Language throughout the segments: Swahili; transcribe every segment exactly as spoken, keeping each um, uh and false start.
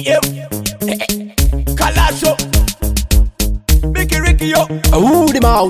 M Kalasho Mickey Ricky yo Ooh, the mouth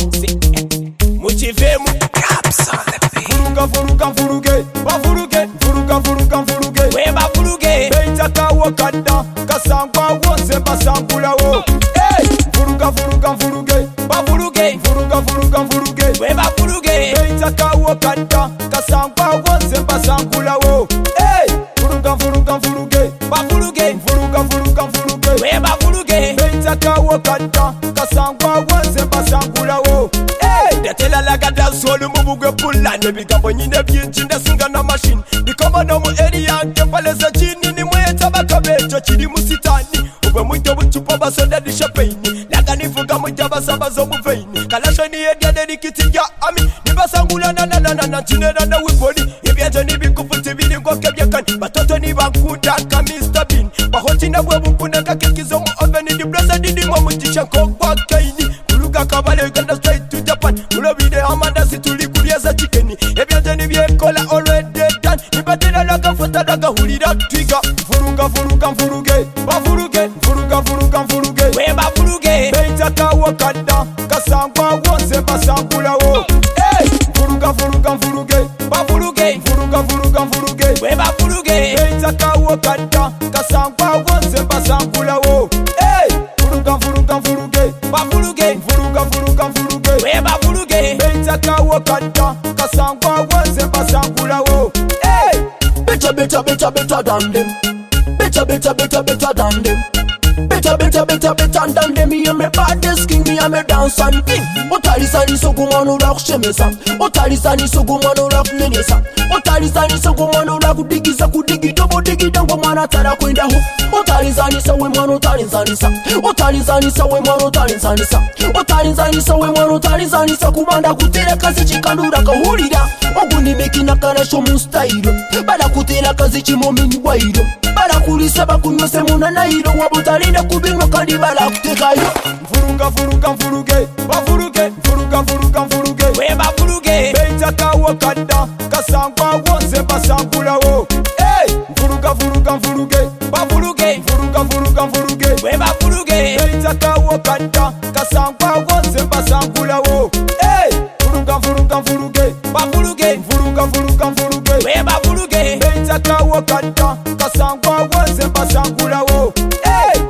Muchivemu Caps on the beat. Furuga furuga furuge Ba furuge Furuga furuga furuge Weba furuge Beita ka wakanda Kasangwa wonse basangula wo Hey Furuga furuga furuge Ba furuge Furuga furuga furuge Weba furuge Beita ka wakanda Kasangwa wonse basangula wo Hey Furuga furuga furuge Ba furuge Furuga furuga furuge Weba furuge Beita ka wakanda Kasangwa wonse basangula wo Hey Detela laga dance all mubugwe pulla Nebigambo nyine byinshi ndasinga na machine Bikoma no mu area Kepale za chini ni mweta bakabecho Chiri musitani Ube mwito buchupa basoda di champagne Laga nifuga mwita basaba zo muveini Kalasho ni edia dedikiti ya ami Nibasangula na na na na na Chine na na wipoli Ibyaje nibikufuti bili kwa kebyakani Batoto ni bankuda ka mister Bean Bahoti na webu kuneka kikizo mu oveni Di blaza didi mwa mujisha kwa kaini Kuluga kabale uganda straight to Japan Mulobide amanda situli kulieza chikeni Ebyaje ni byekola already done Nibatena laga fota daga hulida twiga Furuga furuga furuge Bafuruge Furuga furuga furuge Weba furuge Beita ka wakanda Kasangwa wonse basangula wo Hey Furuga furuga furuge Bafuruge Furuga furuga furuge Weba furuge Beita ka wakanda Kasangwa wonse basangula wo Hey Furuga furuga furuge Bafuruge Furuga furuga furuge Weba furuge Beita ka wakanda Kasangwa wonse basangula wo Hey Better, better, better, better than them. Better, better, better, better than them. Better, better, better, better than them. Me and me baddest king, me and me dance and king. Otalisani sogumano rock shemesa. Otalisani sogumano rock nenesa. Otalisani sogumano rock digisa kudigi double digi double mana tara kwenda ho. Otalisani sawe mano otalisani sa. Otalisani sawe mano otalisani sa. Otalisani sawe mano otalisani sa kumanda kutera kazi chikandura kahulira. Oguni mekina kana shomu style. Bala kutera kazi chimomini wairo. Bala kulisa bakunyose muna nairo. Wabutalina kubingo kandi bala kutekayo. Furuga furuga furuge Bafuruge Furuga furuga furuge Weba furuge Beita ka wakanda Kasangwa wonse basangula wo Hey Furuga furuga furuge Bafuruge Furuga furuga furuge Weba furuge Beita ka wakanda Kasangwa wonse basangula wo Hey Furuga furuga furuge Bafuruge Furuga furuga furuge Weba furuge Beita ka wakanda Kasangwa wonse basangula wo Hey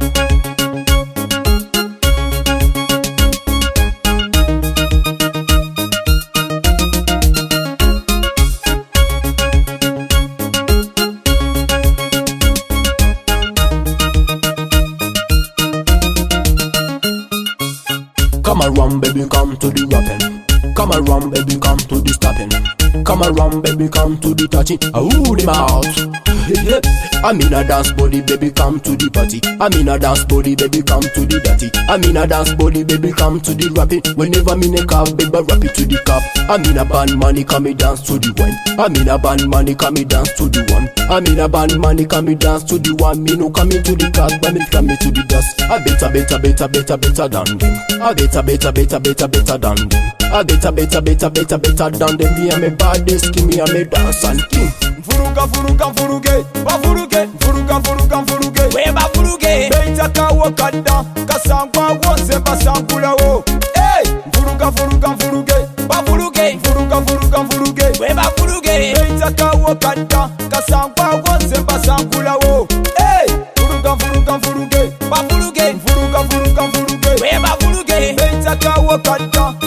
Come around, baby, come to the rapping. Come around, baby, come to the stopping. Come around, baby, come to the touching. Ooh, the mouth. I'm in a dance body, baby, come to the party. I'm in a dance body, baby, come to the dirty. I'm in a dance body, baby, come to the rapping. Whenever I'm in a car, baby, rap it to the cup. I'm in a band, money, come me dance to the one. I'm in a band, money, come me dance to the one. I'm in a band, money, come me dance to the one. Me no come into the car, but me come to the dust. I better, better, better, better, better than them. I better, better, better, better, better than them. I better, better, better, better, better than them. Me and me baddest king, me and me dance and king. Furuga furuga furuge Bafuruge Furuga furuga furuge Weba furuge Beita ka wakanda Kasangwa wonse basangula wo Hey Furuga furuga furuge Bafuruge Furuga furuga furuge Weba furuge Beita ka wakanda Kasangwa wonse basangula wo Hey Furuga furuga furuge Bafuruge Furuga furuga furuge Weba furuge Beita ka wakanda